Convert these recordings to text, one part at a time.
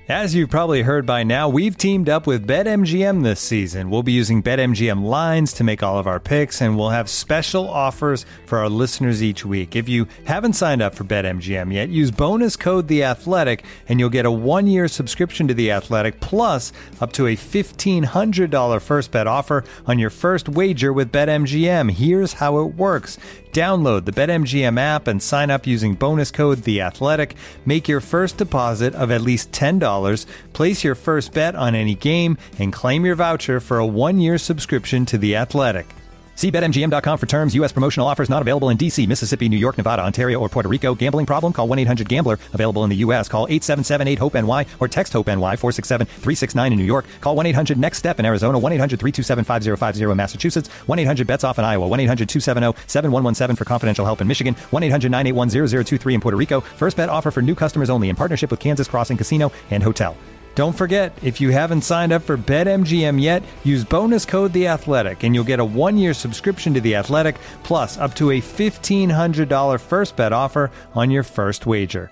As you've probably heard by now, we've teamed up with BetMGM this season. We'll be using BetMGM lines to make all of our picks, and we'll have special offers for our listeners each week. If you haven't signed up for BetMGM yet, use bonus code The Athletic, and you'll get a 1-year subscription to The Athletic, plus up to a $1,500 first bet offer on your first wager with BetMGM. Here's how it works. Download the BetMGM app and sign up using bonus code The Athletic. Make your first deposit of at least $10. Place your first bet on any game and claim your voucher for a 1-year subscription to The Athletic. See BetMGM.com for terms. U.S. promotional offers not available in D.C., Mississippi, New York, Nevada, Ontario, or Puerto Rico. Gambling problem? Call 1-800-GAMBLER. Available in the U.S. Call 877-8-HOPE-NY or text HOPE-NY 467-369 in New York. Call 1-800-NEXT-STEP in Arizona. 1-800-327-5050 in Massachusetts. 1-800-BETS-OFF in Iowa. 1-800-270-7117 for confidential help in Michigan. 1-800-981-0023 in Puerto Rico. First bet offer for new customers only in partnership with Kansas Crossing Casino and Hotel. Don't forget, if you haven't signed up for BetMGM yet, use bonus code The Athletic, and you'll get a 1-year subscription to The Athletic, plus up to a $1,500 first bet offer on your first wager.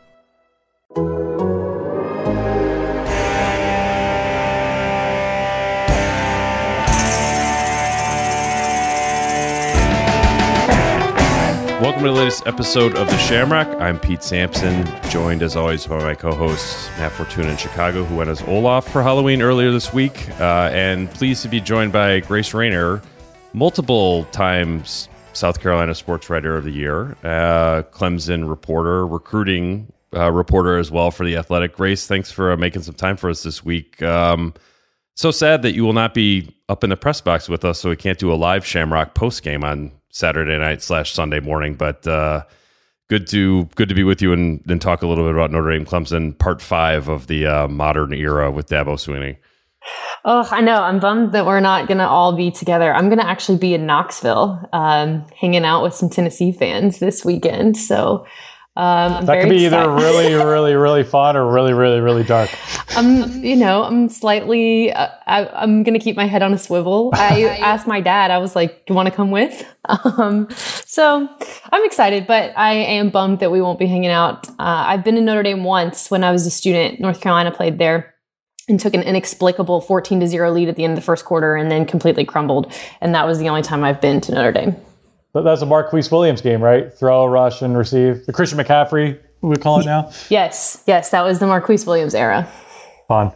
Welcome to the latest episode of The Shamrock. I'm Pete Sampson, joined as always by my co-hosts Matt Fortuna in Chicago, who went as Olaf for Halloween earlier this week, and pleased to be joined by Grace Rayner, multiple times South Carolina Sports Writer of the Year, Clemson reporter, recruiting reporter as well for The Athletic. Grace, thanks for making some time for us this week. So sad that you will not be up in the press box with us, so we can't do a live Shamrock post-game on Saturday night / Sunday morning, but good to be with you and talk a little bit about Notre Dame Clemson, part 5 of the modern era with Dabo Swinney. Oh, I know. I'm bummed that we're not going to all be together. I'm going to actually be in Knoxville, hanging out with some Tennessee fans this weekend. So I'm that could be excited. either really, really, really fun or really, really, really dark. I'm slightly, I'm going to keep my head on a swivel. I asked my dad, I was like, do you want to come with? So I'm excited, but I am bummed that we won't be hanging out. I've been in Notre Dame once when I was a student. North Carolina played there and took an inexplicable 14-0 lead at the end of the first quarter and then completely crumbled. And that was the only time I've been to Notre Dame. But that's a Marquise Williams game, right? Throw, rush, and receive. The Christian McCaffrey, we call it now? Yes, that was the Marquise Williams era. Fun.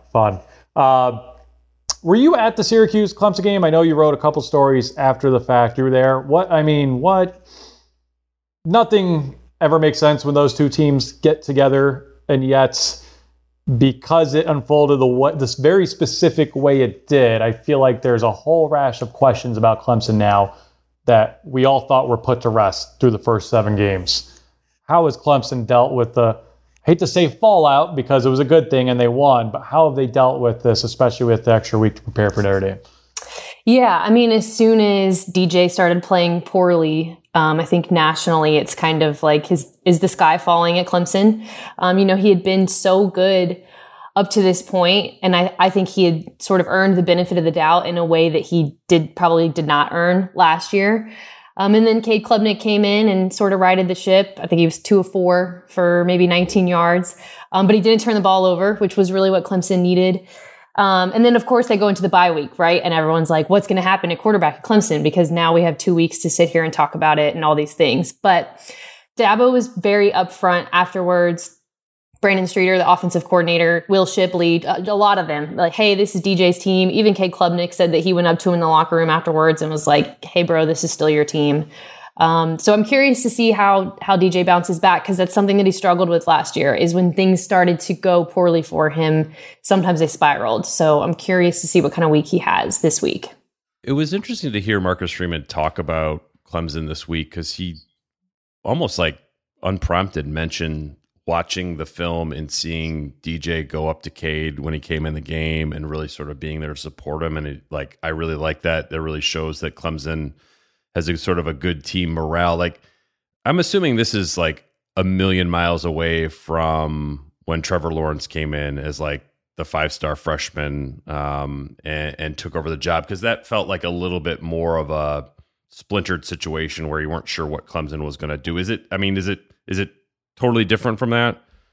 Were you at the Syracuse Clemson game? I know you wrote a couple stories after the fact. You were there. What? Nothing ever makes sense when those two teams get together, and yet because it unfolded this very specific way it did, I feel like there's a whole rash of questions about Clemson now that we all thought were put to rest through the first 7 games. How has Clemson dealt with I hate to say fallout because it was a good thing and they won, but how have they dealt with this, especially with the extra week to prepare for Notre Dame? Yeah, as soon as DJ started playing poorly, I think nationally it's kind of like, is the sky falling at Clemson? He had been so good up to this point, and I think he had sort of earned the benefit of the doubt in a way that he probably did not earn last year. And then Cade Klubnik came in and sort of righted the ship. I think he was 2 of 4 for maybe 19 yards. But he didn't turn the ball over, which was really what Clemson needed. And then, of course, they go into the bye week, right? And everyone's like, what's going to happen at quarterback at Clemson? Because now we have 2 weeks to sit here and talk about it and all these things. But Dabo was very upfront afterwards. Brandon Streeter, the offensive coordinator, Will Shipley, a lot of them, like, hey, this is DJ's team. Even Cade Klubnik said that he went up to him in the locker room afterwards and was like, hey, bro, this is still your team. So I'm curious to see how DJ bounces back, because that's something that he struggled with last year, is when things started to go poorly for him, sometimes they spiraled. So I'm curious to see what kind of week he has this week. It was interesting to hear Marcus Freeman talk about Clemson this week, because he almost like unprompted mentioned watching the film and seeing DJ go up to Cade when he came in the game and really sort of being there to support him. And I really like that. That really shows that Clemson has a sort of a good team morale. Like, I'm assuming this is like a million miles away from when Trevor Lawrence came in as like the 5-star freshman and took over the job, because that felt like a little bit more of a splintered situation where you weren't sure what Clemson was going to do. Is it totally different from that?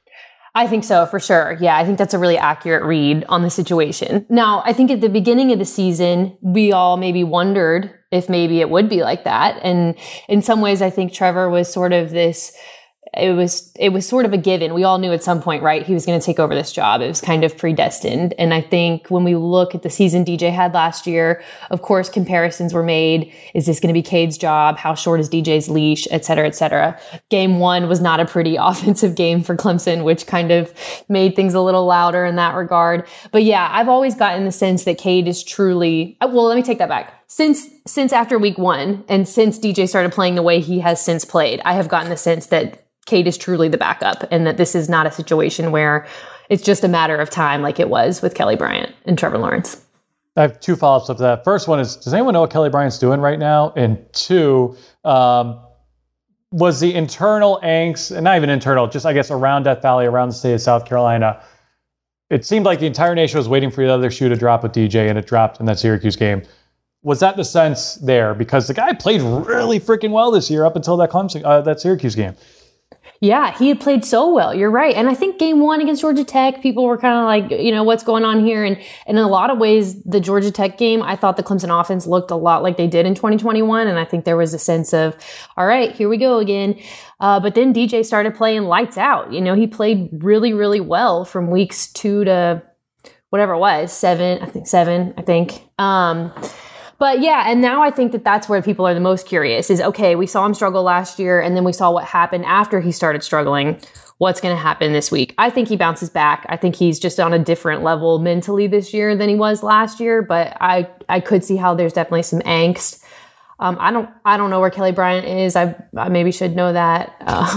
I think so, for sure. Yeah, I think that's a really accurate read on the situation. Now, I think at the beginning of the season, we all maybe wondered if maybe it would be like that. And in some ways, I think Trevor was sort of this, it was sort of a given. We all knew at some point, right, he was going to take over this job. It was kind of predestined. And I think when we look at the season DJ had last year, of course, comparisons were made. Is this going to be Cade's job? How short is DJ's leash, et cetera, et cetera. Game 1 was not a pretty offensive game for Clemson, which kind of made things a little louder in that regard. But yeah, I've always gotten the sense that Cade is truly, well, let me take that back. Since after week 1 and since DJ started playing the way he has since played, I have gotten the sense that Cade is truly the backup and that this is not a situation where it's just a matter of time like it was with Kelly Bryant and Trevor Lawrence. I have 2 follow-ups up to that. First one is, does anyone know what Kelly Bryant's doing right now? And 2, was the internal angst, and not even internal, just I guess around Death Valley, around the state of South Carolina, it seemed like the entire nation was waiting for the other shoe to drop with DJ, and it dropped in that Syracuse game. Was that the sense there? Because the guy played really freaking well this year up until that Syracuse game. Yeah, he had played so well. You're right. And I think game 1 against Georgia Tech, people were kind of like, what's going on here? And in a lot of ways, the Georgia Tech game, I thought the Clemson offense looked a lot like they did in 2021. And I think there was a sense of, all right, here we go again. But then DJ started playing lights out. He played really, really well from weeks 2 to whatever it was, 7, I think. But yeah, and now I think that that's where people are the most curious is, okay, we saw him struggle last year and then we saw what happened after he started struggling. What's going to happen this week? I think he bounces back. I think he's just on a different level mentally this year than he was last year, but I could see how there's definitely some angst. I don't know where Kelly Bryant is. I maybe should know that.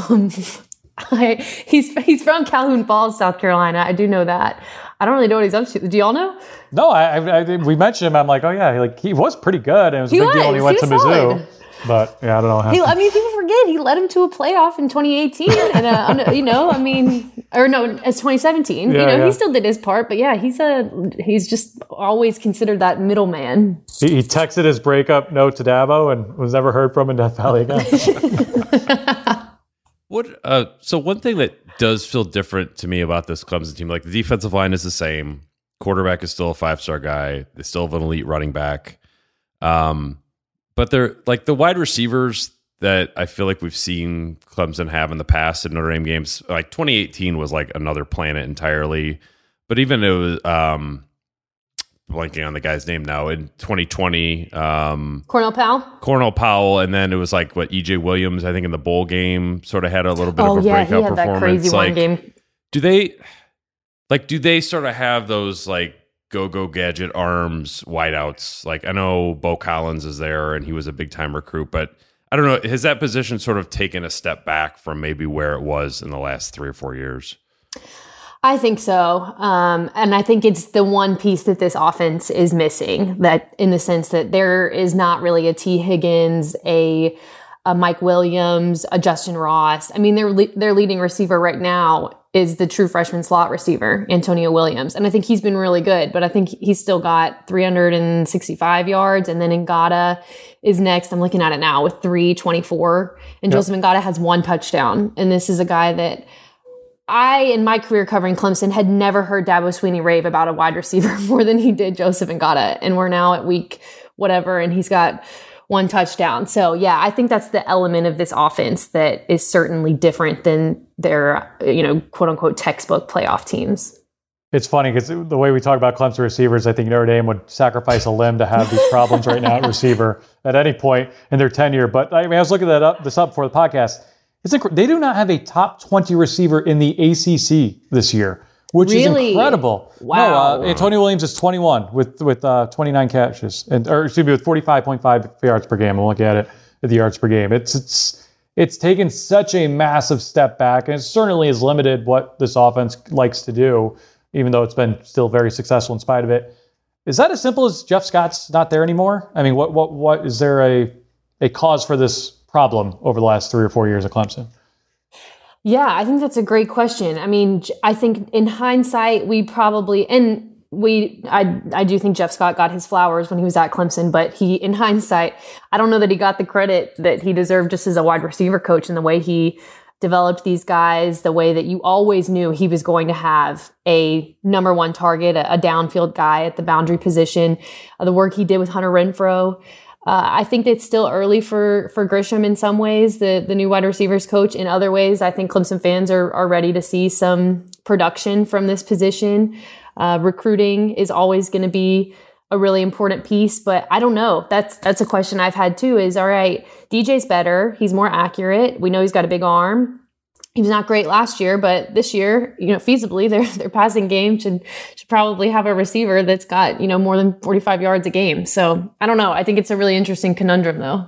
He's from Calhoun Falls, South Carolina. I do know that. I don't really know what he's up to. Do y'all know? No, we mentioned him. I'm like, oh yeah, he was pretty good, and it was a big deal when he went to Mizzou. But yeah, I don't know. People forget he led him to a playoff in 2018, and it's 2017. He still did his part, but yeah, he's just always considered that middleman. He texted his breakup note to Dabo and was never heard from in Death Valley again. So one thing that does feel different to me about this Clemson team, like the defensive line is the same. Quarterback is still a 5-star guy. They still have an elite running back. But they're like the wide receivers that I feel like we've seen Clemson have in the past in Notre Dame games. Like 2018 was like another planet entirely. But even it was blanking on the guy's name now, in 2020. Cornell Powell, and then it was like EJ Williams, I think in the bowl game, sort of had a little bit of a breakout he had performance. That crazy one game. Do they sort of have those like go gadget arms wideouts? Like I know Bo Collins is there and he was a big time recruit, but I don't know, has that position sort of taken a step back from maybe where it was in the last 3 or 4 years? I think so. And I think it's the one piece that this offense is missing, that in the sense that there is not really a T. Higgins, a Mike Williams, a Justin Ross. I mean, their leading receiver right now is the true freshman slot receiver, Antonio Williams. And I think he's been really good, but I think he's still got 365 yards. And then Ngata is next. I'm looking at it now with 324. And Joseph Ngata has 1 touchdown. And this is a guy that in my career covering Clemson, had never heard Dabo Swinney rave about a wide receiver more than he did Joseph Ngata. And we're now at week whatever, and he's got 1 touchdown. So yeah, I think that's the element of this offense that is certainly different than their, quote unquote textbook playoff teams. It's funny because the way we talk about Clemson receivers, I think Notre Dame would sacrifice a limb to have these problems right now at receiver at any point in their tenure. But I was looking this up before the podcast. They do not have a top 20 receiver in the ACC this year, which is incredible. Wow. No, Antonio Williams is 21 with 29 catches, with 45.5 yards per game. I'm looking at it at the yards per game. It's taken such a massive step back, and it certainly has limited what this offense likes to do, even though it's been still very successful in spite of it. Is that as simple as Jeff Scott's not there anymore? I mean, what is there a cause for this problem over the last 3 or 4 years at Clemson? Yeah, I think that's a great question. I mean, I think in hindsight, I do think Jeff Scott got his flowers when he was at Clemson, but in hindsight, I don't know that he got the credit that he deserved just as a wide receiver coach and the way he developed these guys the way that you always knew he was going to have a number one target, a downfield guy at the boundary position. The work he did with Hunter Renfrow. I think it's still early for Grisham in some ways, the new wide receivers coach. In other ways, I think Clemson fans are ready to see some production from this position. Recruiting is always going to be a really important piece, but I don't know. That's a question I've had too is, all right, DJ's better. He's more accurate. We know he's got a big arm. He was not great last year, but this year, feasibly their passing game should probably have a receiver that's got, more than 45 yards a game. So I don't know. I think it's a really interesting conundrum though.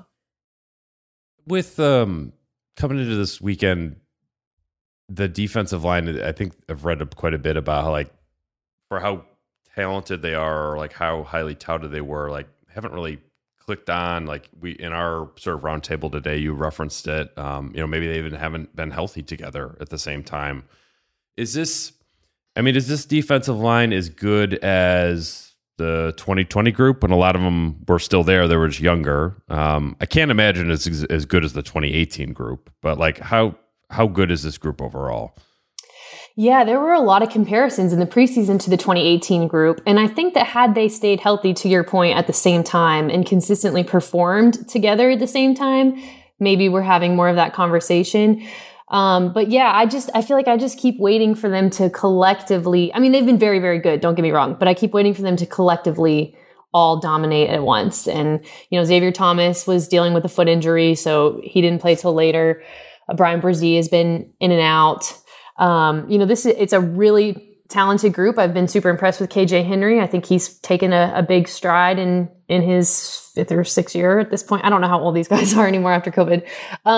With coming into this weekend, the defensive line, I think I've read quite a bit about how, for how talented they are, or how highly touted they were, haven't really clicked on. We in our sort of roundtable today, you referenced it. Maybe they even haven't been healthy together at the same time. Is this defensive line as good as the 2020 group? And a lot of them were still there. They were just younger. I can't imagine it's as good as the 2018 group, but how good is this group overall? Yeah, there were a lot of comparisons in the preseason to the 2018 group. And I think that had they stayed healthy, to your point, at the same time and consistently performed together at the same time, maybe we're having more of that conversation. But yeah, I feel like I just keep waiting for them to collectively, they've been very, very good, don't get me wrong, but I keep waiting for them to collectively all dominate at once. And, Xavier Thomas was dealing with a foot injury, so he didn't play till later. Brian Brzee has been in and out. It's a really talented group. I've been super impressed with KJ Henry. I think he's taken a big stride in his fifth or sixth year at this point. I don't know how old these guys are anymore after COVID.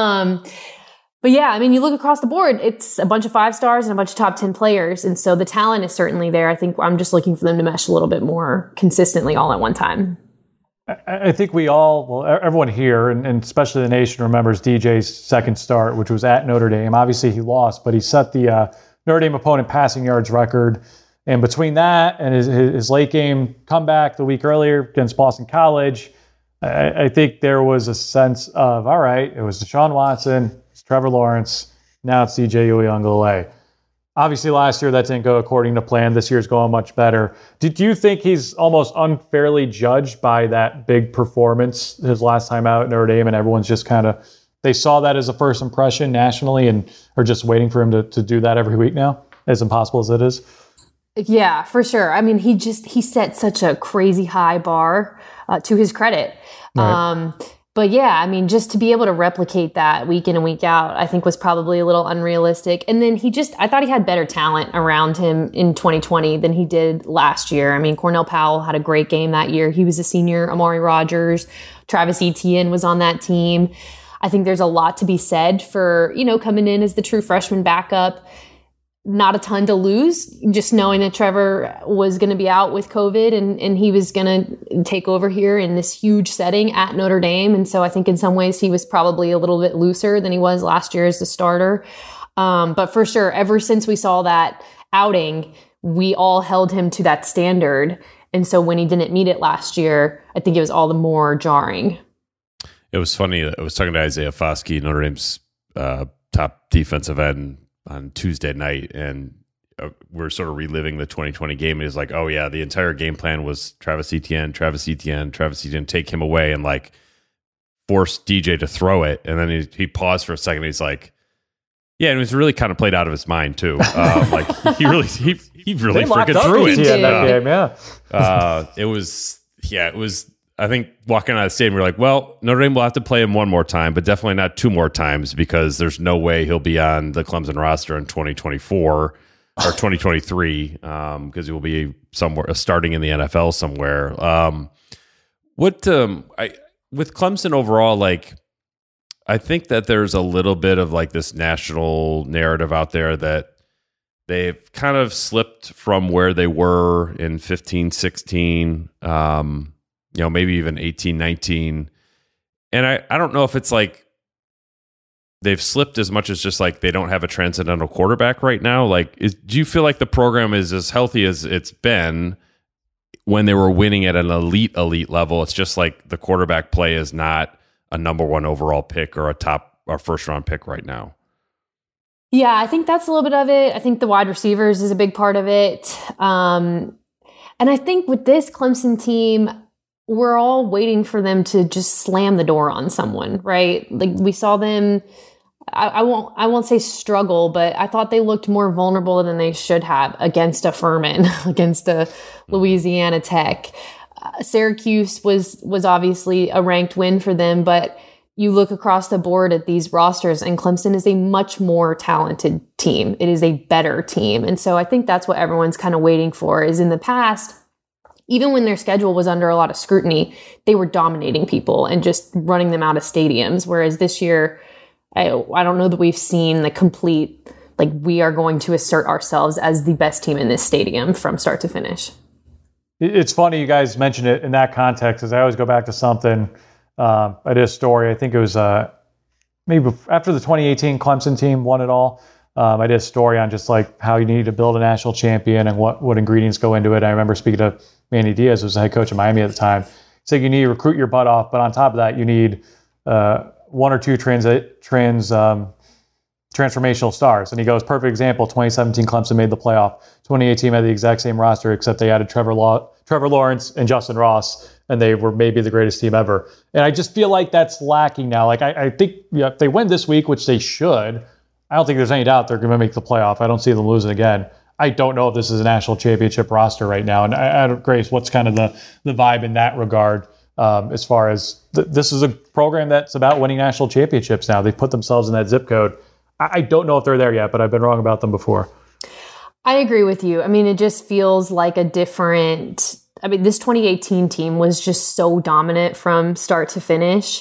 But yeah, you look across the board, it's a bunch of 5 stars and a bunch of top 10 players. And so the talent is certainly there. I think I'm just looking for them to mesh a little bit more consistently all at one time. I think everyone here, and especially the nation, remembers DJ's second start, which was at Notre Dame. Obviously, he lost, but he set the Notre Dame opponent passing yards record. And between that and his late game comeback the week earlier against Boston College, I think there was a sense of, all right, it was Deshaun Watson, it's Trevor Lawrence, now it's DJ Uiagalelei. Obviously, last year that didn't go according to plan. This year's going much better. Do you think he's almost unfairly judged by that big performance his last time out at Notre Dame, and everyone's just they saw that as a first impression nationally and are just waiting for him to do that every week now, as impossible as it is? Yeah, for sure. He set such a crazy high bar, to his credit. Right. But yeah, just to be able to replicate that week in and week out, I think was probably a little unrealistic. And then I thought he had better talent around him in 2020 than he did last year. Cornell Powell had a great game that year. He was a senior. Amari Rogers, Travis Etienne was on that team. I think there's a lot to be said for, coming in as the true freshman backup. Not a ton to lose, just knowing that Trevor was going to be out with COVID and he was going to take over here in this huge setting at Notre Dame. And so I think in some ways he was probably a little bit looser than he was last year as the starter. But for sure, ever since we saw that outing, we all held him to that standard. And so when he didn't meet it last year, I think it was all the more jarring. It was funny. I was talking to Isaiah Foskey, Notre Dame's top defensive end, on Tuesday night, and we're sort of reliving the 2020 game. And he's like, oh yeah, the entire game plan was Travis Etienne, take him away and force DJ to throw it. And then he paused for a second. He's like, yeah, and it was really kind of played out of his mind too. He really freaking threw it. It was. I think walking out of the stadium, we're like, well, Notre Dame will have to play him one more time, but definitely not 2 more times, because there's no way he'll be on the Clemson roster in 2024 or 2023, because he will be somewhere starting in the NFL somewhere. With Clemson overall, I think that there's a little bit of this national narrative out there that they've kind of slipped from where they were in 15, 16, maybe even 18, 19. And I don't know if it's they've slipped as much as just they don't have a transcendental quarterback right now. Do you feel like the program is as healthy as it's been when they were winning at an elite level? It's just the quarterback play is not a number 1 overall pick or a first round pick right now. Yeah, I think that's a little bit of it. I think the wide receivers is a big part of it. And I think with this Clemson team, we're all waiting for them to just slam the door on someone, right? Like we saw them, I won't say struggle, but I thought they looked more vulnerable than they should have against a Furman, against a Louisiana Tech. Syracuse was obviously a ranked win for them, but you look across the board at these rosters and Clemson is a much more talented team. It is a better team. And so I think that's what everyone's kind of waiting for. Is in the past, even when their schedule was under a lot of scrutiny, they were dominating people and just running them out of stadiums. Whereas this year, I don't know that we've seen the complete, like, we are going to assert ourselves as the best team in this stadium from start to finish. It's funny you guys mentioned it in that context, as I always go back to something. I did a story, I think it was maybe after the 2018 Clemson team won it all. I did a story on just like how you need to build a national champion and what ingredients go into it. I remember speaking to Manny Diaz, who was the head coach of Miami at the time. He said you need to recruit your butt off, but on top of that, you need one or two transformational stars. And he goes, perfect example, 2017 Clemson made the playoff. 2018 had the exact same roster, except they added Trevor Lawrence and Justin Ross, and they were maybe the greatest team ever. And I just feel like that's lacking now. Like I think if they win this week, which they should, I don't think there's any doubt they're going to make the playoff. I don't see them losing again. I don't know if this is a national championship roster right now. And I don't, Grace, what's kind of the vibe in that regard as far as this is a program that's about winning national championships now. They've put themselves in that zip code. I don't know if they're there yet, but I've been wrong about them before. I agree with you. I mean, it just feels like a different... I mean, this 2018 team was just so dominant from start to finish.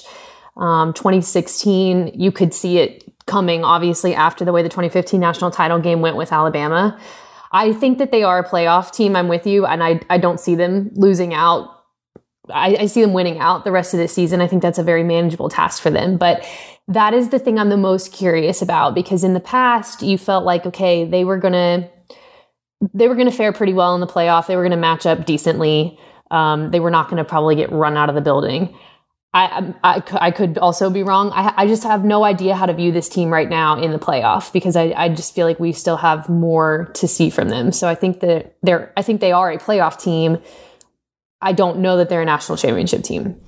2016, you could see it coming, obviously, after the way the 2015 national title game went with Alabama. I think that they are a playoff team. I'm with you, and I don't see them losing out. I see them winning out the rest of the season. I think that's a very manageable task for them. But that is the thing I'm the most curious about, because in the past, you felt like, okay, they were going to fare pretty well in the playoff. They were going to match up decently. They were not going to probably get run out of the building. I could also be wrong. I just have no idea how to view this team right now in the playoff, because I just feel like we still have more to see from them. So I think that they are a playoff team. I don't know that they're a national championship team.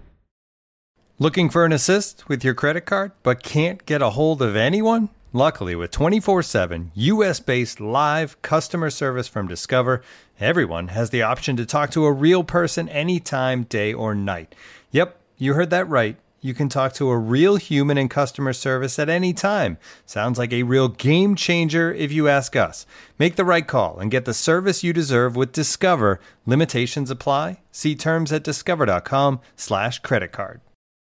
Looking for an assist with your credit card, but can't get a hold of anyone? Luckily, with 24/7 U.S.-based live customer service from Discover, everyone has the option to talk to a real person anytime, day or night. Yep, you heard that right. You can talk to a real human in customer service at any time. Sounds like a real game changer if you ask us. Make the right call and get the service you deserve with Discover. Limitations apply. See terms at discover.com/creditcard.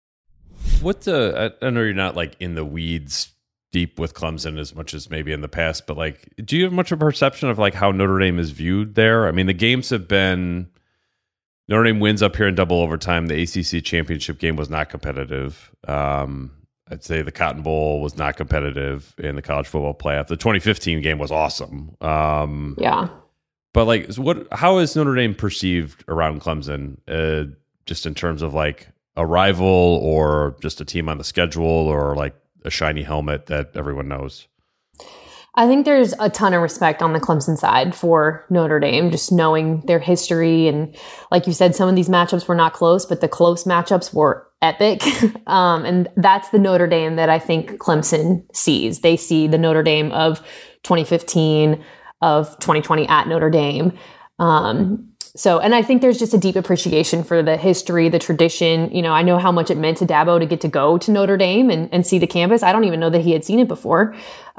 I know you're not like in the weeds deep with Clemson as much as maybe in the past, but like, do you have much of a perception of like how Notre Dame is viewed there? I mean, the games have been, Notre Dame wins up here in double overtime. The ACC championship game was not competitive. I'd say the Cotton Bowl was not competitive in the college football playoff. The 2015 game was awesome. Yeah. But like, how is Notre Dame perceived around Clemson? Just in terms of like a rival or just a team on the schedule or like a shiny helmet that everyone knows? I think there's a ton of respect on the Clemson side for Notre Dame, just knowing their history. And like you said, some of these matchups were not close, but the close matchups were epic. And that's the Notre Dame that I think Clemson sees. They see the Notre Dame of 2015, of 2020 at Notre Dame. And I think there's just a deep appreciation for the history, the tradition. You know, I know how much it meant to Dabo to get to go to Notre Dame and see the campus. I don't even know that he had seen it before.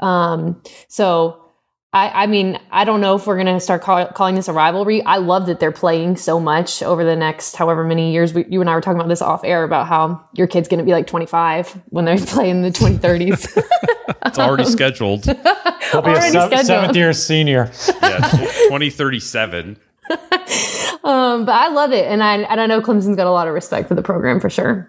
I mean, I don't know if we're going to start calling this a rivalry. I love that they're playing so much over the next however many years. You and I were talking about this off air about how your kid's going to be like 25 when they play in the 2030s. It's already scheduled. He'll be a seventh year senior. Yeah, 2037. But I love it. And I know Clemson's got a lot of respect for the program for sure.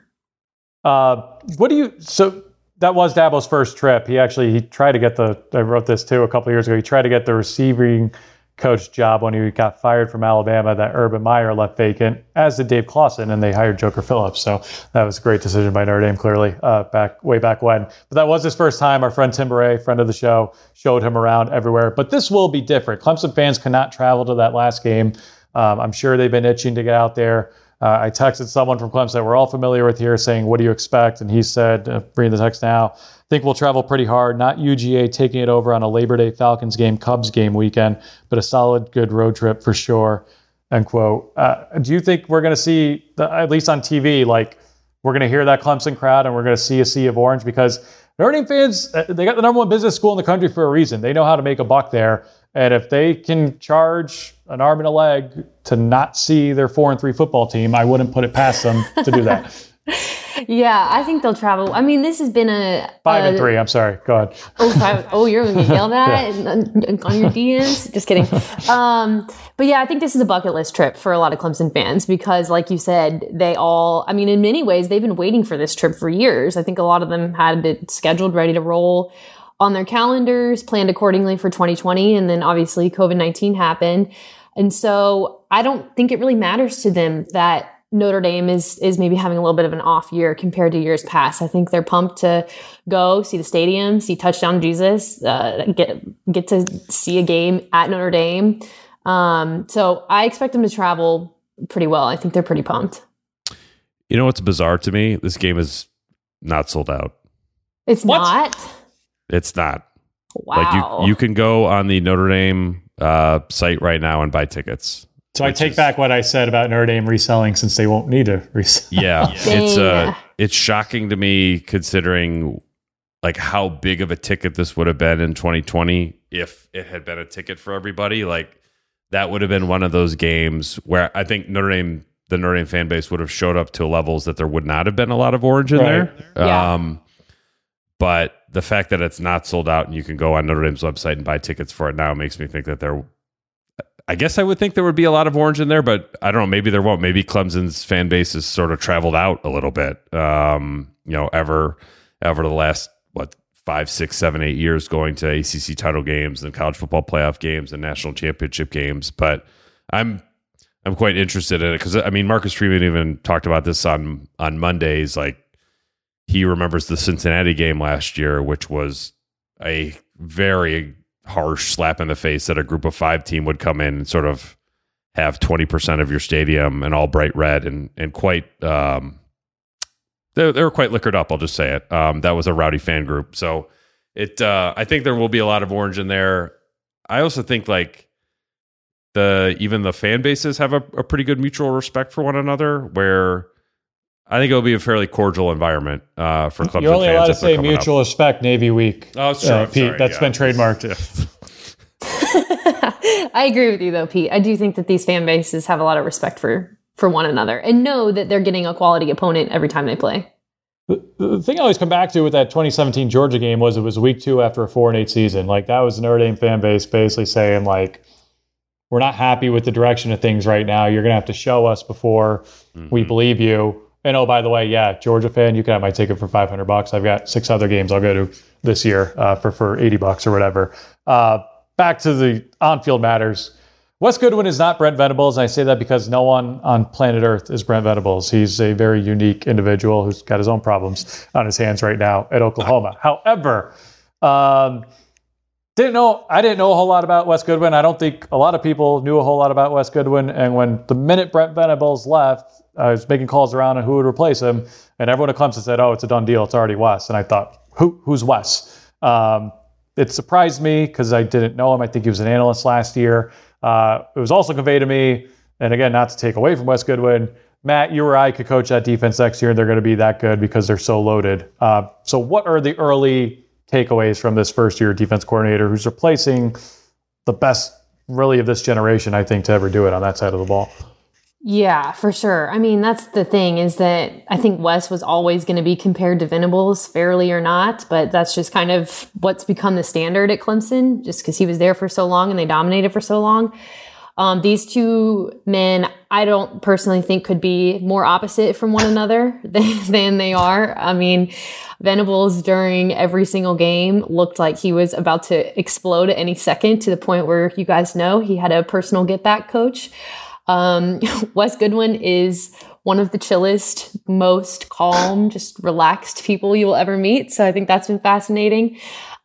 So that was Dabo's first trip. He tried to get I wrote this too a couple of years ago. He tried to get the receiving coach job when he got fired from Alabama that Urban Meyer left vacant, as did Dave Clawson, and they hired Joker Phillips. So that was a great decision by Notre Dame, clearly, way back when. But that was his first time. Our friend Tim Beret, friend of the show, showed him around everywhere. But this will be different. Clemson fans cannot travel to that last game. I'm sure they've been itching to get out there. I texted someone from Clemson that we're all familiar with here saying, what do you expect? And he said, reading the text now, I think we'll travel pretty hard, not UGA taking it over on a Labor Day Falcons game, Cubs game weekend, but a solid, good road trip for sure, end quote. Do you think we're going to see, at least on TV, like we're going to hear that Clemson crowd and we're going to see a sea of orange? Because Notre Dame fans, they got the number one business school in the country for a reason. They know how to make a buck there. And if they can charge an arm and a leg to not see their 4-3 football team, I wouldn't put it past them to do that. Yeah, I think they'll travel. I mean, this has been a 5-3. I'm sorry. Go ahead. You're going to get yelled at on your DMs? Just kidding. But yeah, I think this is a bucket list trip for a lot of Clemson fans because, like you said, in many ways, they've been waiting for this trip for years. I think a lot of them had it scheduled, ready to roll on their calendars, planned accordingly for 2020. And then obviously COVID-19 happened. And so I don't think it really matters to them that Notre Dame is maybe having a little bit of an off year compared to years past. I think they're pumped to go see the stadium, see Touchdown Jesus, get to see a game at Notre Dame. So I expect them to travel pretty well. I think they're pretty pumped. You know what's bizarre to me? This game is not sold out. It's not? It's not. Wow. Like you can go on the Notre Dame site right now and buy tickets. So I take back what I said about Notre Dame reselling since they won't need to resell. Yeah. It's shocking to me considering like how big of a ticket this would have been in 2020 if it had been a ticket for everybody. Like that would have been one of those games where I think the Notre Dame fan base would have showed up to levels that there would not have been a lot of orange in there. Yeah. But the fact that it's not sold out and you can go on Notre Dame's website and buy tickets for it now makes me think that I guess I would think there would be a lot of orange in there, but I don't know. Maybe there won't. Maybe Clemson's fan base has sort of traveled out a little bit, over the last, 5, 6, 7, 8 years going to ACC title games and college football playoff games and national championship games. But I'm quite interested in it because, Marcus Freeman even talked about this on Mondays. Like, he remembers the Cincinnati game last year, which was a very harsh slap in the face that a group of 5 team would come in and sort of have 20% of your stadium and all bright red and quite they were quite liquored up, I'll just say it. That was a rowdy fan group. So I think there will be a lot of orange in there. I also think like even the fan bases have a pretty good mutual respect for one another, where I think it'll be a fairly cordial environment for Clemson fans. You're only allowed to say mutual respect Navy Week. Oh, sure. Pete, that's been trademarked. I agree with you, though, Pete. I do think that these fan bases have a lot of respect for one another and know that they're getting a quality opponent every time they play. The thing I always come back to with that 2017 Georgia game was it was week 2 after a 4-8 season. Like, that was the Notre Dame fan base basically saying, like, we're not happy with the direction of things right now. You're going to have to show us before we believe you. And oh, by the way, Georgia fan, you can have my ticket for $500. I've got 6 other games I'll go to this year for $80 or whatever. Back to the on-field matters. Wes Goodwin is not Brent Venables, and I say that because no one on planet Earth is Brent Venables. He's a very unique individual who's got his own problems on his hands right now at Oklahoma. However, I didn't know a whole lot about Wes Goodwin. I don't think a lot of people knew a whole lot about Wes Goodwin. And when the minute Brent Venables left, I was making calls around on who would replace him, and everyone at Clemson said, "Oh, it's a done deal. It's already Wes." And I thought, who's Wes? It surprised me because I didn't know him. I think he was an analyst last year. It was also conveyed to me, and again, not to take away from Wes Goodwin, Matt, you or I could coach that defense next year, and they're going to be that good because they're so loaded. So what are the early takeaways from this first-year defense coordinator who's replacing the best, really, of this generation, I think, to ever do it on that side of the ball? Yeah, for sure. I mean, that's the thing is that I think Wes was always going to be compared to Venables, fairly or not, but that's just kind of what's become the standard at Clemson, just because he was there for so long and they dominated for so long. These two men, I don't personally think could be more opposite from one another than they are. I mean, Venables during every single game looked like he was about to explode at any second, to the point where you guys know he had a personal get back coach. Wes Goodwin is one of the chillest, most calm, just relaxed people you will ever meet. So I think that's been fascinating.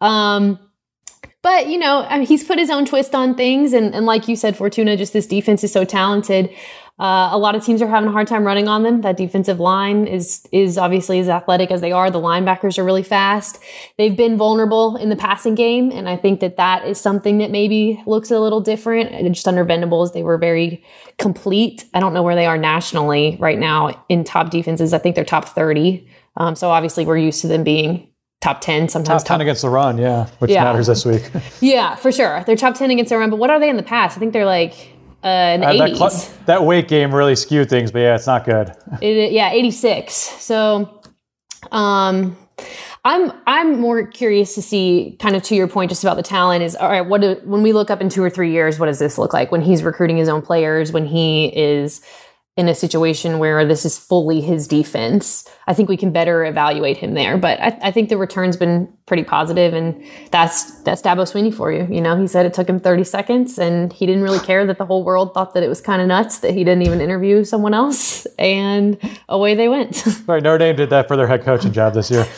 But, I mean, he's put his own twist on things. And like you said, Fortuna, just this defense is so talented. A lot of teams are having a hard time running on them. That defensive line is obviously as athletic as they are. The linebackers are really fast. They've been vulnerable in the passing game. And I think that is something that maybe looks a little different. And just under Venables, they were very complete. I don't know where they are nationally right now in top defenses. I think they're top 30. So obviously we're used to them being top 10, sometimes top 10 against the run, which matters this week. Yeah, for sure. They're top 10 against the run, but what are they in the past? I think they're like in the 80s. That weight game really skewed things, but it's not good. 86. So I'm more curious to see, kind of to your point just about the talent, is, all right, when we look up in 2 or 3 years, what does this look like when he's recruiting his own players, when he is in a situation where this is fully his defense? I think we can better evaluate him there. But I think the return's been pretty positive, and that's Dabo Swinney for you. He said it took him 30 seconds, and he didn't really care that the whole world thought that it was kind of nuts that he didn't even interview someone else, and away they went. Right, Notre Dame did that for their head coaching job this year.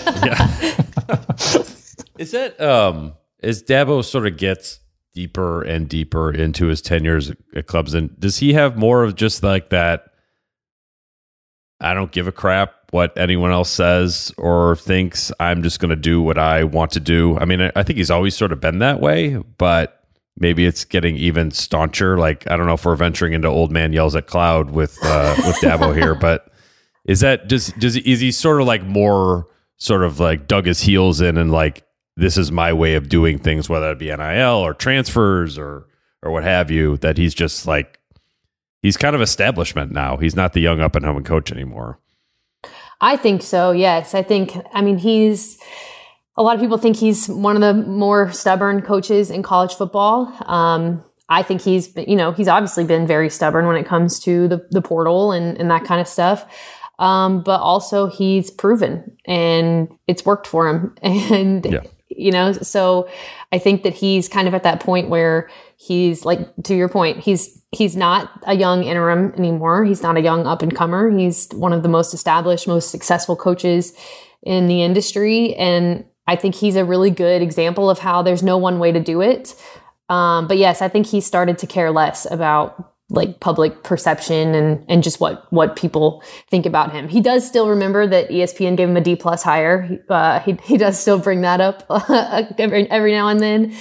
Is that as Dabo sort of gets deeper and deeper into his tenures at Clemson, does he have more of just like that, I don't give a crap what anyone else says or thinks, I'm just going to do what I want to do? I mean, I think he's always sort of been that way, but maybe it's getting even stauncher. Like, I don't know if we're venturing into old man yells at cloud with Dabo here, but is he sort of like more sort of like dug his heels in and like, this is my way of doing things, whether it be NIL or transfers or what have you, that he's just like, he's kind of establishment now. He's not the young up and coming coach anymore. I think so. Yes. A lot of people think he's one of the more stubborn coaches in college football. I think he's obviously been very stubborn when it comes to the portal and that kind of stuff. But also he's proven, and it's worked for him. And, so I think that he's kind of at that point where he's, like, to your point, he's not a young interim anymore. He's not a young up and comer. He's one of the most established, most successful coaches in the industry. And I think he's a really good example of how there's no one way to do it. But yes, I think he started to care less about like public perception and just what people think about him. He does still remember that ESPN gave him a D+ hire. He does still bring that up every now and then.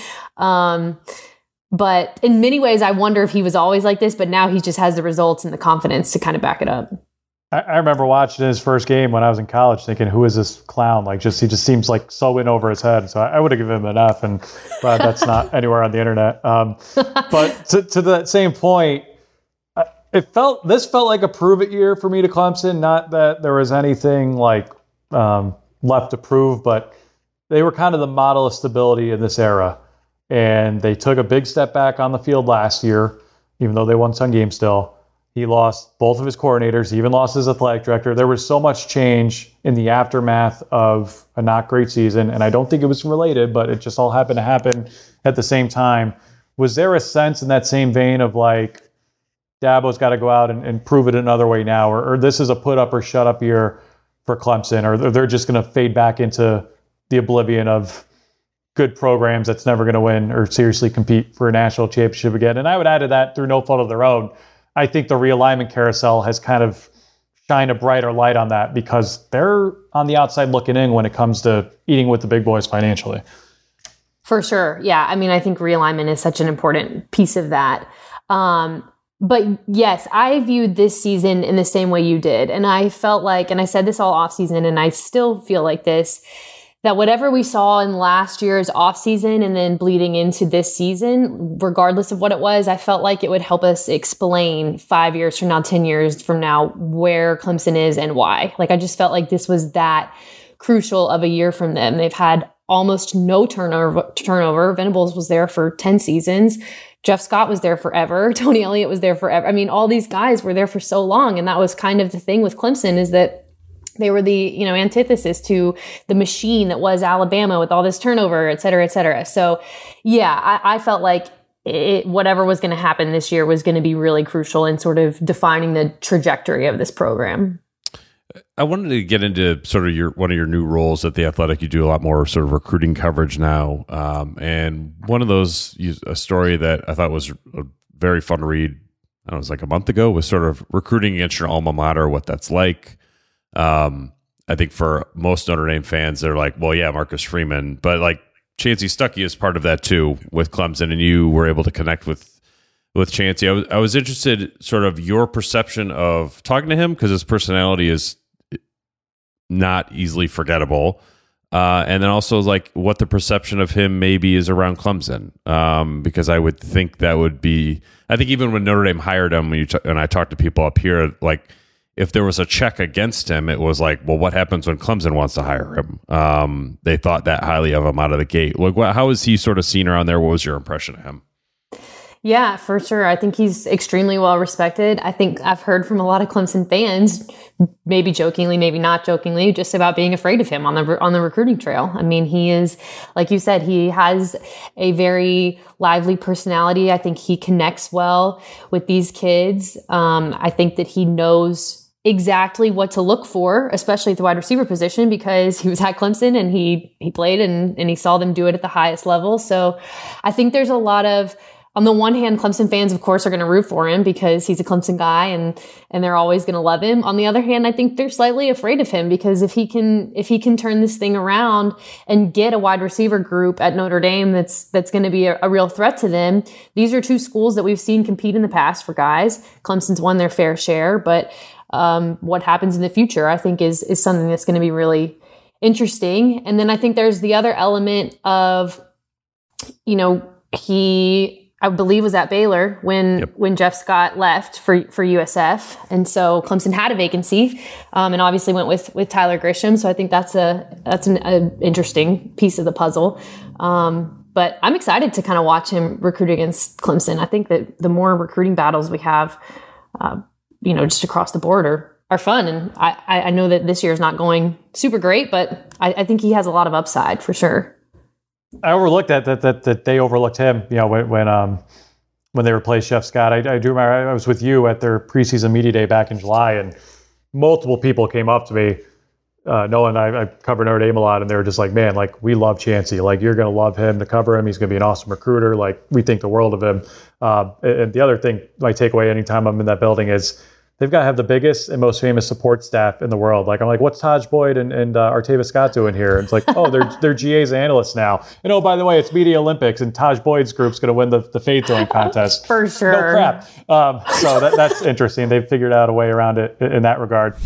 But in many ways, I wonder if he was always like this, but now he just has the results and the confidence to kind of back it up. I remember watching his first game when I was in college thinking, who is this clown? Like, he just seems like so in over his head. So I would have given him an F, and glad that's not anywhere on the internet. But to that same point, this felt like a prove it year for me to Clemson. Not that there was anything like left to prove, but they were kind of the model of stability in this era. And they took a big step back on the field last year, even though they won some games still. He lost both of his coordinators. He even lost his athletic director. There was so much change in the aftermath of a not great season, and I don't think it was related, but it just all happened to happen at the same time. Was there a sense in that same vein of like, Dabo's got to go out and prove it another way now, or this is a put up or shut up year for Clemson, or they're just going to fade back into the oblivion of good programs that's never going to win or seriously compete for a national championship again? And I would add to that, through no fault of their own, I think the realignment carousel has kind of shined a brighter light on that, because they're on the outside looking in when it comes to eating with the big boys financially. For sure. Yeah. I mean, I think realignment is such an important piece of that. But yes, I viewed this season in the same way you did. And I felt like, and I said this all offseason, and I still feel like this, that whatever we saw in last year's offseason and then bleeding into this season, regardless of what it was, I felt like it would help us explain 5 years from now, 10 years from now, where Clemson is and why. Like, I just felt like this was that crucial of a year from them. They've had almost no turnover. Venables was there for 10 seasons. Jeff Scott was there forever. Tony Elliott was there forever. I mean, all these guys were there for so long. And that was kind of the thing with Clemson, is that they were the, antithesis to the machine that was Alabama with all this turnover, et cetera, et cetera. So yeah, I felt like whatever was going to happen this year was going to be really crucial in sort of defining the trajectory of this program. I wanted to get into sort of one of your new roles at The Athletic. You do a lot more sort of recruiting coverage now. And one of those, a story that I thought was a very fun read, I don't know, it was like a month ago, was sort of recruiting against your alma mater, what that's like. I think for most Notre Dame fans, they're like, well, yeah, Marcus Freeman, but like Chancey Stuckey is part of that too with Clemson, and you were able to connect with Chancey. I was interested sort of your perception of talking to him, because his personality is not easily forgettable. And then also like what the perception of him maybe is around Clemson. Because I would think that would be, I think even when Notre Dame hired him, and I talked to people up here, like if there was a check against him, it was like, well, what happens when Clemson wants to hire him? They thought that highly of him out of the gate. Like, how is he sort of seen around there? What was your impression of him? Yeah, for sure. I think he's extremely well respected. I think I've heard from a lot of Clemson fans, maybe jokingly, maybe not jokingly, just about being afraid of him on the recruiting trail. I mean, he is, like you said, he has a very lively personality. I think he connects well with these kids. I think that he knows exactly what to look for, especially at the wide receiver position, because he was at Clemson and he played and he saw them do it at the highest level. So I think there's a lot of, on the one hand, Clemson fans, of course, are going to root for him because he's a Clemson guy and they're always going to love him. On the other hand, I think they're slightly afraid of him, because if he can turn this thing around and get a wide receiver group at Notre Dame that's going to be a real threat to them. These are two schools that we've seen compete in the past for guys. Clemson's won their fair share, but what happens in the future, I think, is something that's going to be really interesting. And then I think there's the other element of, I believe was at Baylor when Jeff Scott left for USF. And so Clemson had a vacancy, and obviously went with Tyler Grisham. So I think that's an interesting piece of the puzzle. But I'm excited to kind of watch him recruit against Clemson. I think that the more recruiting battles we have, just across the board are fun. And I know that this year is not going super great, but I think he has a lot of upside for sure. I overlooked that they overlooked him, when they replaced Jeff Scott. I do remember I was with you at their preseason media day back in July, and multiple people came up to me. Noah and I cover Notre Dame a lot, and they were just like, man, like, we love Chancey. Like, you're going to love him to cover him. He's going to be an awesome recruiter. Like, we think the world of him. And the other thing, my takeaway anytime I'm in that building is they've got to have the biggest and most famous support staff in the world. Like, I'm like, what's Taj Boyd and Artavis Scott doing here? And it's like, oh, they're GA's analysts now. And oh, by the way, it's Media Olympics, and Taj Boyd's group's going to win the fade throwing contest. For sure. No crap. So that's interesting. They've figured out a way around it in that regard.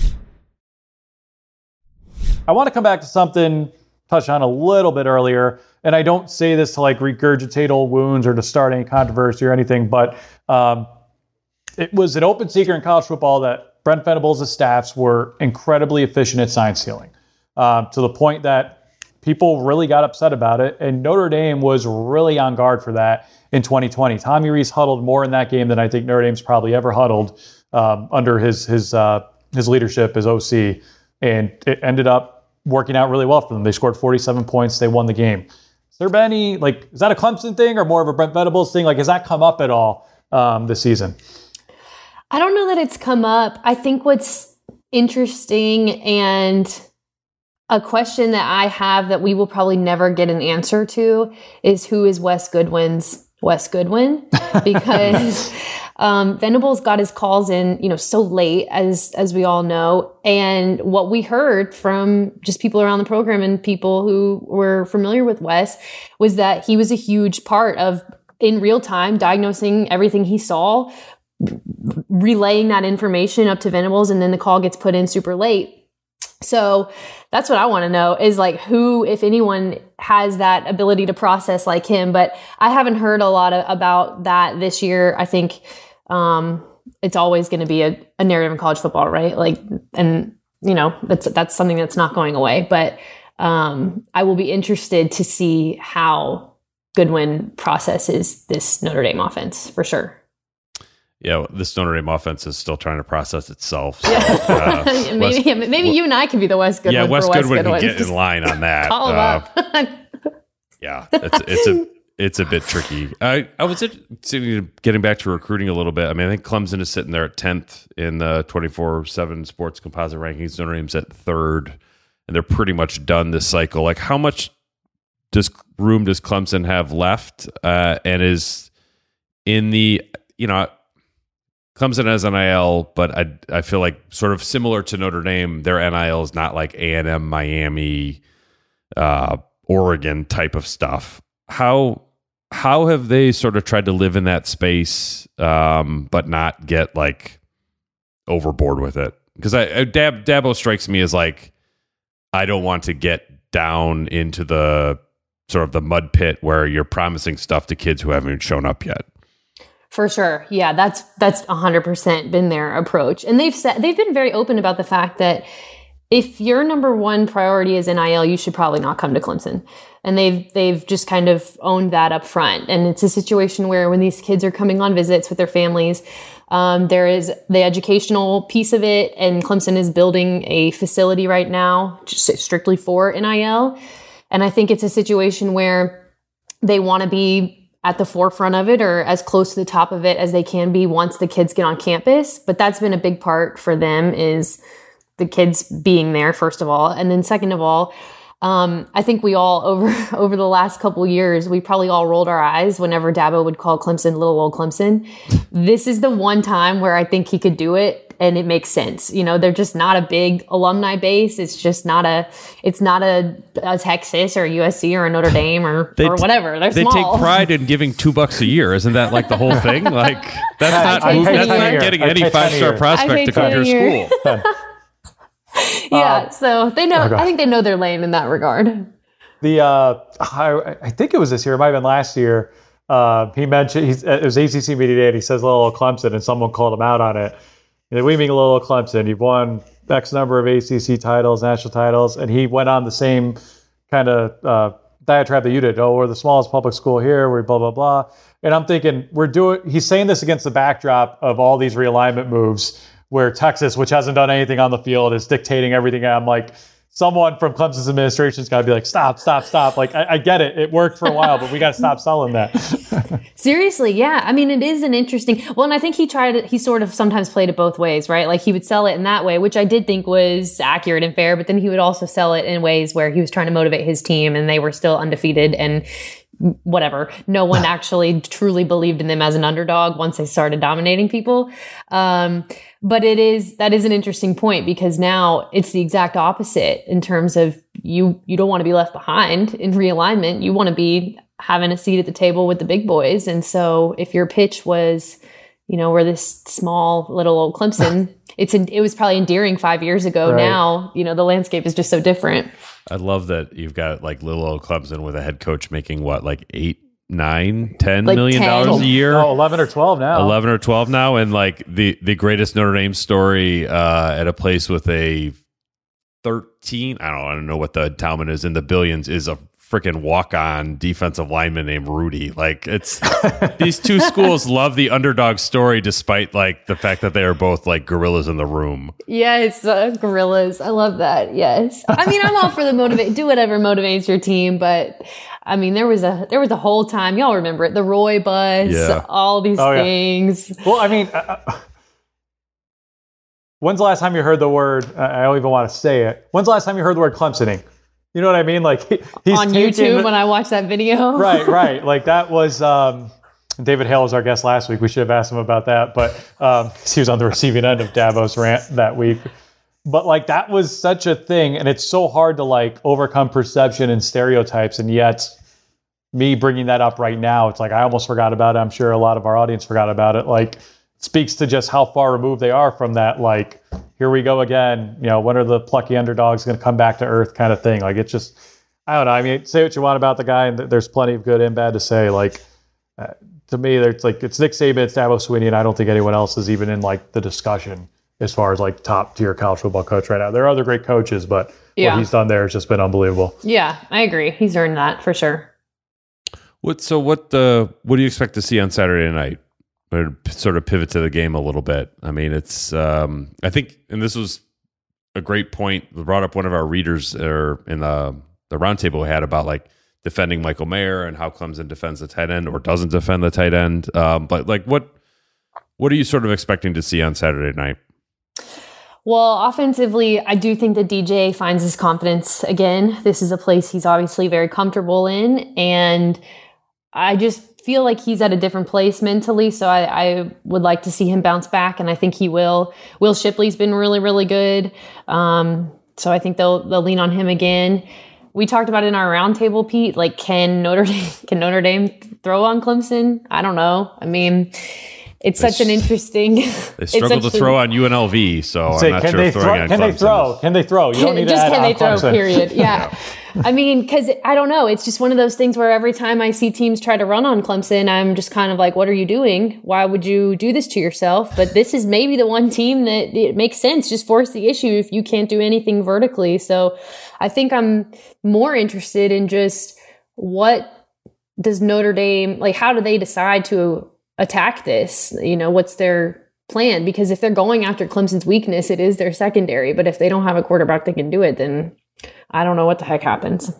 I want to come back to something touched on a little bit earlier, and I don't say this to like regurgitate old wounds or to start any controversy or anything, but it was an open secret in college football that Brent Venables' staffs were incredibly efficient at sign stealing, to the point that people really got upset about it, and Notre Dame was really on guard for that in 2020. Tommy Rees huddled more in that game than I think Notre Dame's probably ever huddled under his leadership as OC, and it ended up working out really well for them. They scored 47 points. They won the game. Has there been any, is that a Clemson thing or more of a Brent Venables thing? Has that come up at all this season? I don't know that it's come up. I think what's interesting and a question that I have that we will probably never get an answer to is who is Wes Goodwin's Wes Goodwin? Because Venables got his calls in, so late, as we all know. And what we heard from just people around the program and people who were familiar with Wes was that he was a huge part of, in real time, diagnosing everything he saw, relaying that information up to Venables, and then the call gets put in super late. So that's what I want to know is who, if anyone, has that ability to process like him. But I haven't heard a lot about that this year. I think it's always going to be a narrative in college football, right? That's something that's not going away. But I will be interested to see how Goodwin processes this Notre Dame offense for sure. Yeah, this Notre Dame offense is still trying to process itself. So, maybe you and I could be the Wes Goodwin. Yeah, Wes for Goodwin Goodwin can get in line on that. Call him up. Yeah, it's a bit tricky. I was getting back to recruiting a little bit. I mean, I think Clemson is sitting there at 10th in the 24/7 Sports Composite rankings. Notre Dame's at 3rd, and they're pretty much done this cycle. Like, how much room does Clemson have left? And is in the, Clemson has NIL, but I feel like sort of similar to Notre Dame, their NIL is not like A&M, Miami, Oregon type of stuff. How have they sort of tried to live in that space, but not get like overboard with it? Because Dabo strikes me as like, I don't want to get down into the sort of the mud pit where you're promising stuff to kids who haven't even shown up yet. For sure. Yeah, that's 100% been their approach. And they've been very open about the fact that if your number one priority is NIL, you should probably not come to Clemson. And they've just kind of owned that up front. And it's a situation where when these kids are coming on visits with their families, there is the educational piece of it, and Clemson is building a facility right now just strictly for NIL. And I think it's a situation where they want to be at the forefront of it or as close to the top of it as they can be once the kids get on campus. But that's been a big part for them, is the kids being there, first of all. And then second of all, I think we all over the last couple of years, we probably all rolled our eyes whenever Dabo would call Clemson little old Clemson. This is the one time where I think he could do it. And it makes sense. They're just not a big alumni base. It's just not a Texas or USC or a Notre Dame or whatever. They're small. They take pride in giving $2 a year. Isn't that like the whole thing? Like that's not getting any 5-star prospect to come to your school. Yeah. So they know, I think they know their lane in that regard. I think it was this year. It might have been last year. He mentioned, it was ACC Media Day, and he says little Clemson, and someone called him out on it. We mean little Clemson. You've won X number of ACC titles, national titles, and he went on the same kind of diatribe that you did. Oh, we're the smallest public school here. We're blah, blah, blah. And I'm thinking he's saying this against the backdrop of all these realignment moves where Texas, which hasn't done anything on the field, is dictating everything. And I'm like, someone from Clemson's administration's got to be like, stop. Like, I get it. It worked for a while, but we got to stop selling that. Seriously. Yeah. I mean, it is an interesting, and I think he sort of sometimes played it both ways, right? Like he would sell it in that way, which I did think was accurate and fair, but then he would also sell it in ways where he was trying to motivate his team and they were still undefeated and whatever. No one actually truly believed in them as an underdog once they started dominating people. But that is an interesting point, because now it's the exact opposite in terms of you don't want to be left behind in realignment. You want to be having a seat at the table with the big boys. And so if your pitch was, we're this small little old Clemson, it was probably endearing 5 years ago. Right. Now, the landscape is just so different. I love that you've got like little old Clemson with a head coach making what, like $8, $9, $10 million a year? No, 11 or 12 now. 11 or 12 now. And like the greatest Notre Dame story at a place with a 13, I don't know what the endowment is in the billions, is a freaking walk-on defensive lineman named Rudy. Like, it's these two schools love the underdog story, despite like the fact that they are both like gorillas in the room. Yes, gorillas. I love that. Yes. I mean, I'm all for the do whatever motivates your team, but I mean, there was a whole time, y'all remember it, the Roy bus, all these things. Yeah. Well, I mean, when's the last time you heard the word, I don't even want to say it, when's the last time you heard the word Clemsoning? You know what I mean? Like he's on YouTube when I watched that video. Right. Like that was David Hale was our guest last week. We should have asked him about that, but he was on the receiving end of Dabo's rant that week. But like that was such a thing, and it's so hard to like overcome perception and stereotypes, and yet me bringing that up right now, it's like I almost forgot about it. I'm sure a lot of our audience forgot about it. Like, it speaks to just how far removed they are from that, like, here we go again, when are the plucky underdogs going to come back to earth kind of thing. Like, it's just, I don't know. I mean, say what you want about the guy, and there's plenty of good and bad to say. Like, to me, it's like, it's Nick Saban, it's Dabo Swinney, and I don't think anyone else is even in like the discussion as far as like top tier college football coach right now. There are other great coaches, but what he's done there has just been unbelievable. Yeah, I agree. He's earned that for sure. What do you expect to see on Saturday night? Or sort of pivot to the game a little bit. I mean, it's I think, and this was a great point brought up one of our readers or in the roundtable we had about like defending Michael Mayer and how Clemson defends the tight end or doesn't defend the tight end. But like, what are you sort of expecting to see on Saturday night? Well, offensively, I do think that DJ finds his confidence again. This is a place he's obviously very comfortable in, and I just feel like he's at a different place mentally, so I would like to see him bounce back, and I think he will. Will Shipley's been really, really good, so I think they'll lean on him again. We talked about it in our roundtable, Pete. Like, can Notre Dame throw on Clemson? I don't know. I mean, it's such an interesting. They struggle to throw on UNLV, so I'm not sure if throwing on Clemson. Can they throw? You don't need to just add can on they throw? Clemson. Period. Yeah. I mean, because I don't know. It's just one of those things where every time I see teams try to run on Clemson, I'm just kind of like, what are you doing? Why would you do this to yourself? But this is maybe the one team that it makes sense. Just force the issue if you can't do anything vertically. So I think I'm more interested in just what does Notre Dame, like, how do they decide to attack this? You know, what's their plan? Because if they're going after Clemson's weakness, it is their secondary. But if they don't have a quarterback that can do it, then I don't know what the heck happens.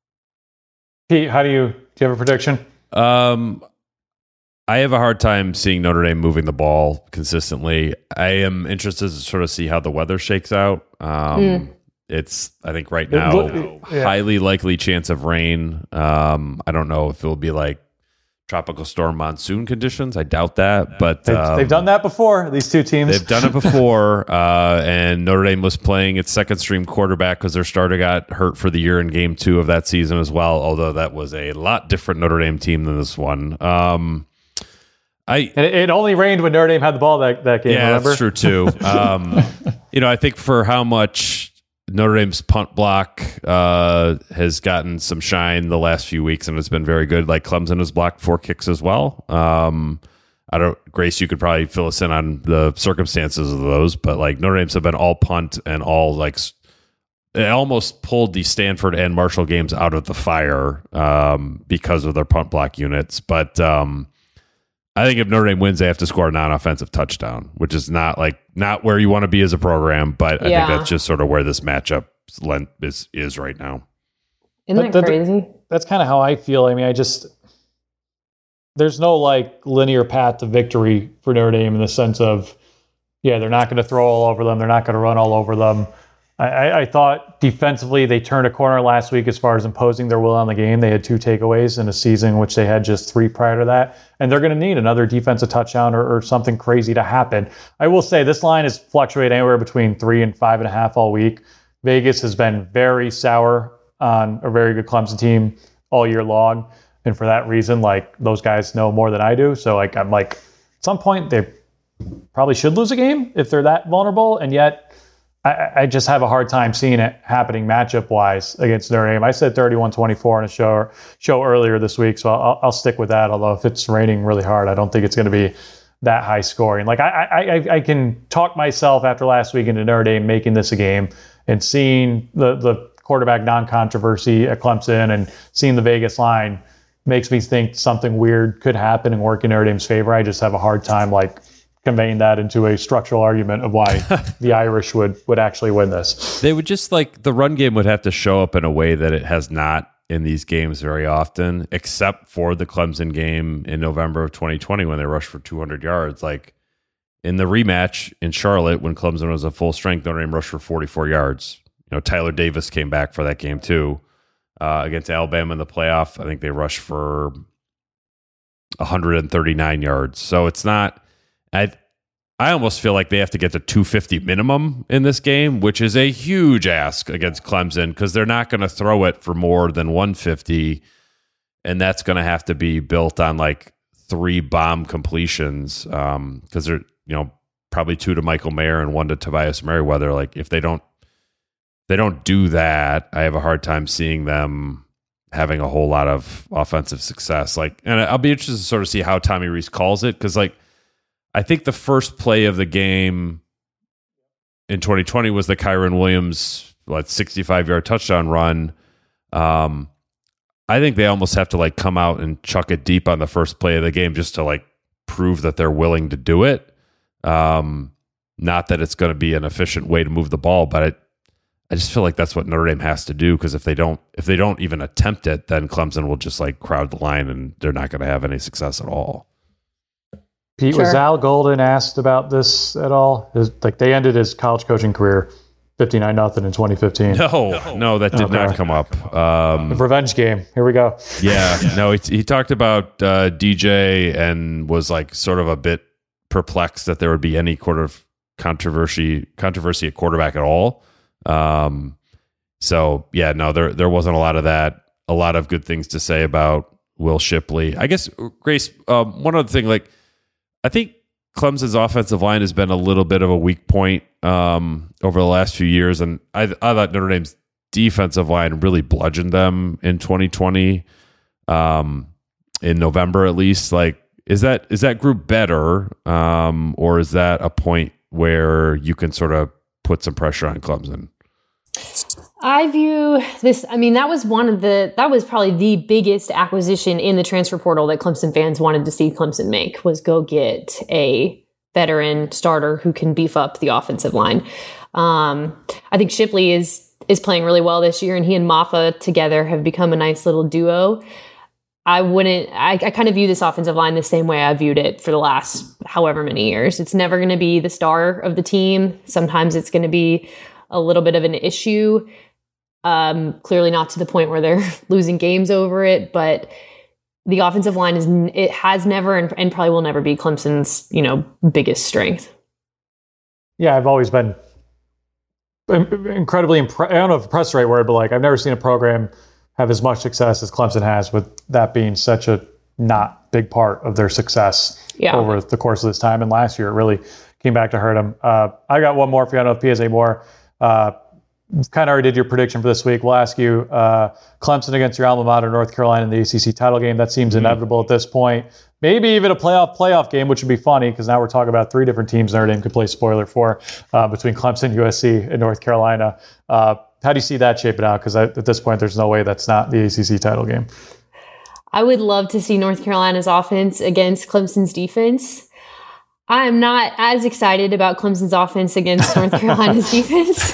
Pete, do you have a prediction? I have a hard time seeing Notre Dame moving the ball consistently. I am interested to sort of see how the weather shakes out. It's, I think right now, highly likely chance of rain. I don't know if it'll be like tropical storm monsoon conditions. I doubt that, but they've done that before. These two teams, they've done it before. And Notre Dame was playing its second string quarterback because their starter got hurt for the year in game 2 of that season as well. Although that was a lot different Notre Dame team than this one. It only rained when Notre Dame had the ball that game. Yeah, remember? that's true too. I think for how much Notre Dame's punt block has gotten some shine the last few weeks, and it's been very good. Like Clemson has blocked 4 kicks as well. Grace, you could probably fill us in on the circumstances of those, but like Notre Dame's have been all punt and all like it almost pulled the Stanford and Marshall games out of the fire because of their punt block units. But I think if Notre Dame wins, they have to score a non-offensive touchdown, which is not where you want to be as a program. But I think that's just sort of where this matchup is right now. Isn't that crazy? That's kind of how I feel. I mean, there's no like linear path to victory for Notre Dame in the sense of, they're not going to throw all over them. They're not going to run all over them. I thought defensively they turned a corner last week as far as imposing their will on the game. They had 2 takeaways in a season in which they had just 3 prior to that. And they're going to need another defensive touchdown or something crazy to happen. I will say this line has fluctuated anywhere between 3 and 5.5 all week. Vegas has been very sour on a very good Clemson team all year long. And for that reason, like, those guys know more than I do. So like, I'm like, at some point they probably should lose a game if they're that vulnerable. And yet, I just have a hard time seeing it happening matchup-wise against Notre Dame. I said 31-24 on a show earlier this week, so I'll stick with that. Although if it's raining really hard, I don't think it's going to be that high scoring. Like I can talk myself after last week into Notre Dame making this a game and seeing the quarterback non-controversy at Clemson and seeing the Vegas line makes me think something weird could happen and work in Notre Dame's favor. I just have a hard time conveying that into a structural argument of why the Irish would actually win this. They would just the run game would have to show up in a way that it has not in these games very often, except for the Clemson game in November of 2020 when they rushed for 200 yards. Like in the rematch in Charlotte when Clemson was at full strength, Notre Dame rushed for 44 yards. Tyler Davis came back for that game too. Against Alabama in the playoff, I think they rushed for 139 yards. So it's not. I almost feel like they have to get to 250 minimum in this game, which is a huge ask against Clemson because they're not going to throw it for more than 150, and that's going to have to be built on 3 bomb completions because they're probably 2 to Michael Mayer and 1 to Tobias Merriweather. Like if they don't do that, I have a hard time seeing them having a whole lot of offensive success. And I'll be interested to sort of see how Tommy Rees calls it because I think the first play of the game in 2020 was the Kyron Williams 65-yard touchdown run. I think they almost have to like come out and chuck it deep on the first play of the game just to like prove that they're willing to do it. Not that it's going to be an efficient way to move the ball, but I just feel like that's what Notre Dame has to do, because if they don't even attempt it, then Clemson will just like crowd the line and they're not going to have any success at all. Pete, was Al Golden asked about this at all? Like they ended his college coaching career 59-0 in 2015. No, that did not come up. The revenge game. Here we go. Yeah, no, he talked about DJ and was like sort of a bit perplexed that there would be any sort of controversy at quarterback at all. So yeah, no, there wasn't a lot of that. A lot of good things to say about Will Shipley. I guess, Grace, one other thing, like I think Clemson's offensive line has been a little bit of a weak point over the last few years, and I thought Notre Dame's defensive line really bludgeoned them in 2020, in November at least. Like, is that group better, or is that a point where you can sort of put some pressure on Clemson? I view this, I mean, that was probably the biggest acquisition in the transfer portal that Clemson fans wanted to see Clemson make, was go get a veteran starter who can beef up the offensive line. I think Shipley is playing really well this year, and he and Maffa together have become a nice little duo. I kind of view this offensive line the same way I viewed it for the last however many years. It's never going to be the star of the team. Sometimes it's going to be a little bit of an issue. Clearly not to the point where they're losing games over it, but the offensive line has never and probably will never be Clemson's, biggest strength. Yeah, I've always been incredibly impressed. I don't know if impressed the right word, but like I've never seen a program have as much success as Clemson has, with that being such a not big part of their success over the course of this time. And last year, it really came back to hurt them. I got one more for you. I don't know if P has any more. Kind of already did your prediction for this week. We'll ask you Clemson against your alma mater, North Carolina, in the ACC title game. That seems inevitable at this point. Maybe even a playoff game, which would be funny, because now we're talking about three different teams Notre Dame could play spoiler for, between Clemson, USC, and North Carolina. How do you see that shaping out? Because at this point, there's no way that's not the ACC title game. I would love to see North Carolina's offense against Clemson's defense. I am not as excited about Clemson's offense against North Carolina's defense.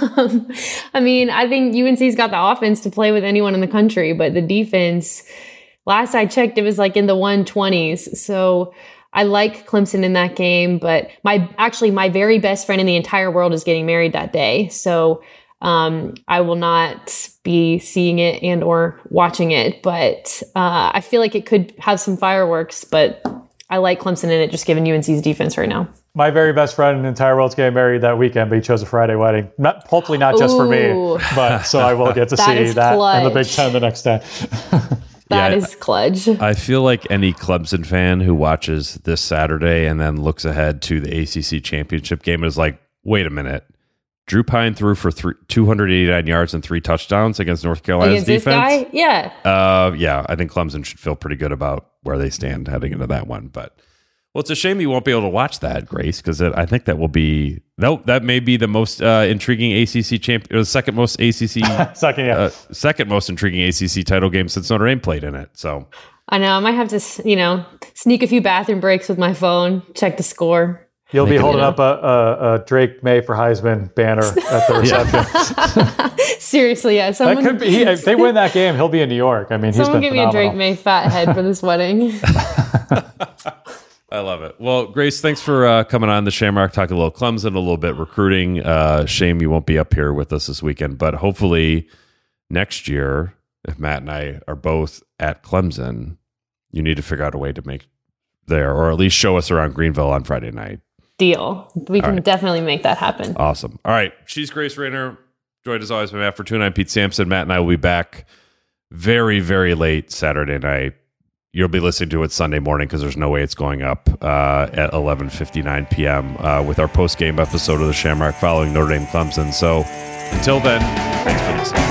I mean, I think UNC's got the offense to play with anyone in the country, but the defense, last I checked, it was like in the 120s. So I like Clemson in that game, but my very best friend in the entire world is getting married that day. So I will not be seeing it and or watching it, but I feel like it could have some fireworks, but I like Clemson in it, just given UNC's defense right now. My very best friend in the entire world's getting married that weekend, but he chose a Friday wedding. Hopefully not just for me, but so I will get to see that in the Big Ten the next day. That is clutch. I feel like any Clemson fan who watches this Saturday and then looks ahead to the ACC championship game is like, wait a minute. Drew Pine threw for 289 yards and 3 touchdowns against North Carolina's defense. This guy? Yeah. Yeah, I think Clemson should feel pretty good about where they stand heading into that one. But, well, it's a shame you won't be able to watch that, Grace, because I think that will be that may be the most intriguing ACC champion, or the second most ACC second most intriguing ACC title game since Notre Dame played in it. So I know I might have to sneak a few bathroom breaks with my phone, check the score. You'll be holding up a Drake May for Heisman banner at the reception. Seriously, yeah. That could be. If they win that game, he'll be in New York. I mean, he's been phenomenal. Someone give me a Drake May fat head for this wedding. I love it. Well, Grace, thanks for coming on the Shamrock, talking a little Clemson, a little bit recruiting. Shame you won't be up here with us this weekend, but hopefully next year, if Matt and I are both at Clemson, you need to figure out a way to make there, or at least show us around Greenville on Friday night. Deal. We can definitely make that happen. Awesome. All right. She's Grace Rayner. Joined as always by Matt Fortuna. I'm Pete Sampson. Matt and I will be back very, very late Saturday night. You'll be listening to it Sunday morning because there's no way it's going up at 11:59 p.m. With our post-game episode of the Shamrock following Notre Dame Clemson. So until then, thanks for listening.